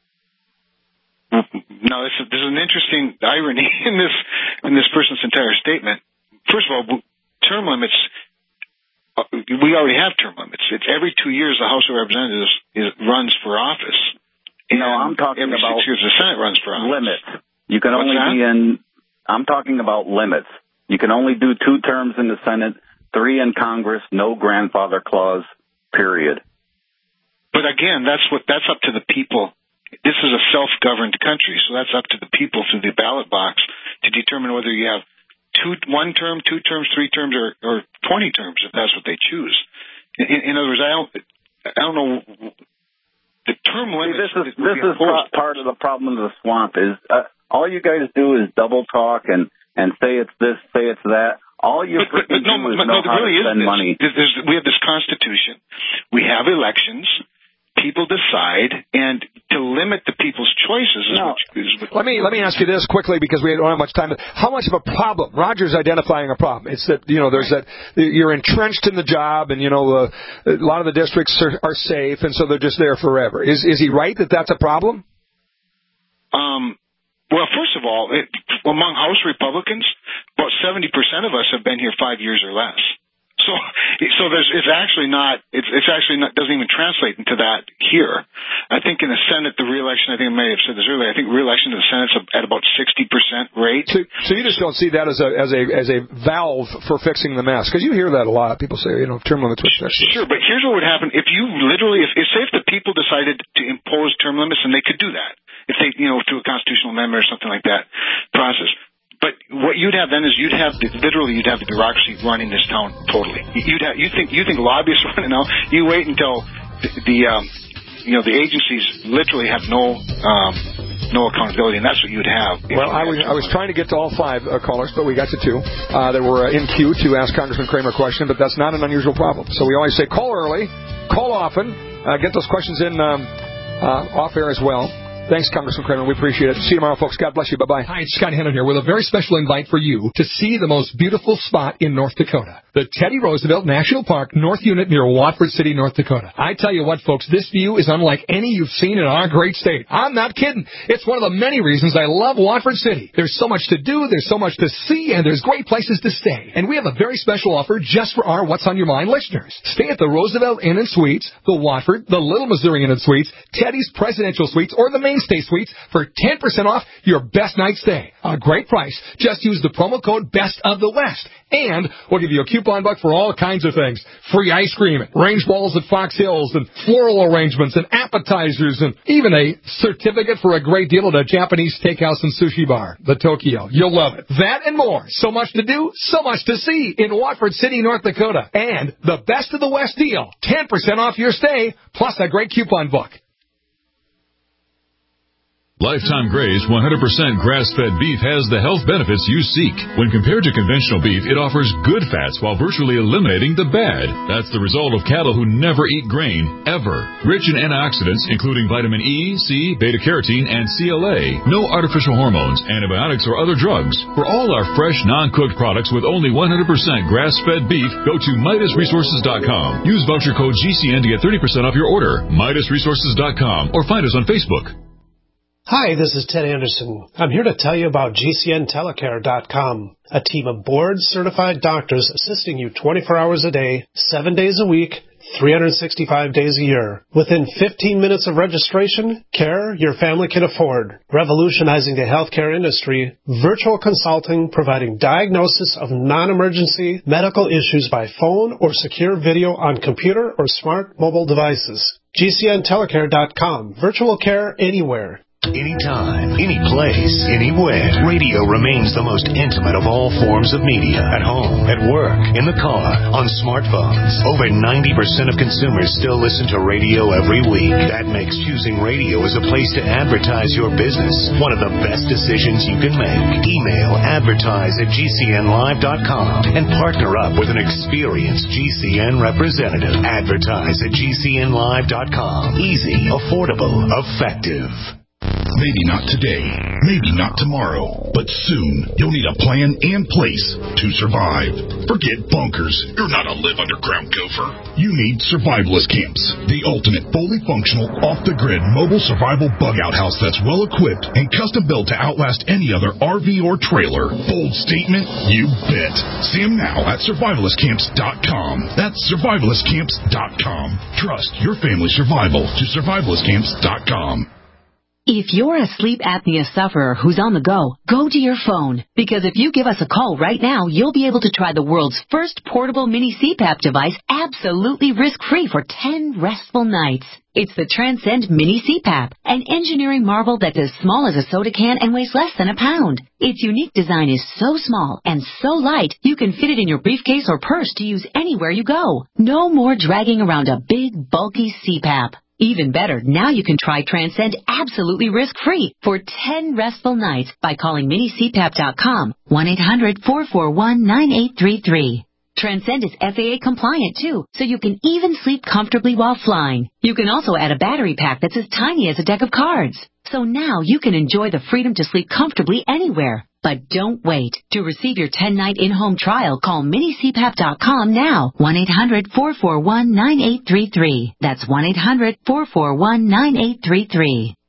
[SPEAKER 3] No, there's an interesting irony in this person's entire statement. First of all, term limits, we already have term limits. It's every 2 years the House of Representatives runs for office.
[SPEAKER 5] I'm talking
[SPEAKER 3] every
[SPEAKER 5] about
[SPEAKER 3] 6 years the Senate runs for office.
[SPEAKER 5] Limits. You can only be in. I'm talking about limits. You can only do 2 terms in the Senate, 3 in Congress, no grandfather clause, period.
[SPEAKER 3] But again, that's up to the people. This is a self-governed country, so that's up to the people through the ballot box to determine whether you have 1 term, 2 terms, 3 terms, or 20 terms, if that's what they choose. In other words, I don't know. The term limits.
[SPEAKER 5] This is part of the problem of the swamp. Is all you guys do is double talk and say it's this, say it's that. All you freaking do is know how to spend money.
[SPEAKER 3] We have this Constitution. We have elections. People decide, and to limit the people's choices is what.
[SPEAKER 2] Let me ask you this quickly because we don't have much time. How much of a problem? Roger's identifying a problem. It's that there's that you're entrenched in the job, and a lot of the districts are safe, and so they're just there forever. Is he right that that's a problem?
[SPEAKER 3] Well, first of all, among House Republicans, about 70% of us have been here 5 years or less. So it's actually not doesn't even translate into that here. I think in the Senate, the reelection, I think I may have said this earlier, I think reelection to the Senate's at about 60% rate.
[SPEAKER 2] So you just don't see that as a valve for fixing the mess, because you hear that a lot. People say, term limits would fix it.
[SPEAKER 3] Sure, but here's what would happen if you literally, say if the people decided to impose term limits, and they could do that if they, through a constitutional amendment or something like that process. But what you'd have then is you'd have the bureaucracy running this town totally. You think lobbyists running now? You wait until the agencies literally have no accountability, and that's what you'd have.
[SPEAKER 2] Well, I was trying to get to all 5 callers, but we got to 2 that were in queue to ask Congressman Kramer a question, but that's not an unusual problem. So we always say call early, call often, get those questions in off air as well. Thanks, Congressman Kramer. We appreciate it. See you tomorrow, folks. God bless you. Bye-bye.
[SPEAKER 6] Hi, it's Scott Hannon here with a very special invite for you to see the most beautiful spot in North Dakota. The Teddy Roosevelt National Park, North Unit near Watford City, North Dakota. I tell you what, folks, this view is unlike any you've seen in our great state. I'm not kidding. It's one of the many reasons I love Watford City. There's so much to do, there's so much to see, and there's great places to stay. And we have a very special offer just for our What's on Your Mind listeners. Stay at the Roosevelt Inn and Suites, the Watford, the Little Missouri Inn and Suites, Teddy's Presidential Suites, or the Mainstay Suites for 10% off your best night stay. A great price. Just use the promo code Best of the West. And we'll give you a coupon buck for all kinds of things. Free ice cream, range balls at Fox Hills, and floral arrangements, and appetizers, and even a certificate for a great deal at a Japanese steakhouse and sushi bar, the Tokyo. You'll love it. That and more. So much to do, so much to see in Watford City, North Dakota. And the Best of the West deal. 10% off your stay, plus a great coupon book.
[SPEAKER 7] Lifetime Graze 100% grass-fed beef has the health benefits you seek. When compared to conventional beef, it offers good fats while virtually eliminating the bad. That's the result of cattle who never eat grain, ever. Rich in antioxidants, including vitamin E, C, beta-carotene, and CLA. No artificial hormones, antibiotics, or other drugs. For all our fresh, non-cooked products with only 100% grass-fed beef, go to MidasResources.com. Use voucher code GCN to get 30% off your order. MidasResources.com or find us on Facebook.
[SPEAKER 8] Hi, this is Ted Anderson. I'm here to tell you about GCNtelecare.com, a team of board-certified doctors assisting you 24 hours a day, 7 days a week, 365 days a year. Within 15 minutes of registration, care your family can afford. Revolutionizing the healthcare industry, virtual consulting providing diagnosis of non-emergency medical issues by phone or secure video on computer or smart mobile devices. GCNtelecare.com. Virtual care anywhere.
[SPEAKER 24] Anytime, any place, anywhere. Radio remains the most intimate of all forms of media. At home, at work, in the car, on smartphones. Over 90% of consumers still listen to radio every week. That makes choosing radio as a place to advertise your business one of the best decisions you can make. Email advertise@gcnlive.com and partner up with an experienced GCN representative. Advertise@gcnlive.com. Easy, affordable, effective.
[SPEAKER 25] Maybe not today, maybe not tomorrow, but soon you'll need a plan and place to survive. Forget bunkers. You're not a live underground gopher. You need survivalist camps, the ultimate fully functional, off-the-grid mobile survival bug-out house that's well-equipped and custom-built to outlast any other RV or trailer. Bold statement? You bet. See them now at survivalistcamps.com. That's survivalistcamps.com. Trust your family's survival to survivalistcamps.com.
[SPEAKER 26] If you're a sleep apnea sufferer who's on the go, go to your phone. Because if you give us a call right now, you'll be able to try the world's first portable mini CPAP device absolutely risk-free for 10 restful nights. It's the Transcend Mini CPAP, an engineering marvel that's as small as a soda can and weighs less than a pound. Its unique design is so small and so light, you can fit it in your briefcase or purse to use anywhere you go. No more dragging around a big, bulky CPAP. Even better, now you can try Transcend absolutely risk-free for 10 restful nights by calling minicpap.com, 1-800-441-9833. Transcend is FAA compliant too, so you can even sleep comfortably while flying. You can also add a battery pack that's as tiny as a deck of cards. So now you can enjoy the freedom to sleep comfortably anywhere. But don't wait. To receive your 10-night in-home trial, call minicpap.com now, 1-800-441-9833. That's 1-800-441-9833.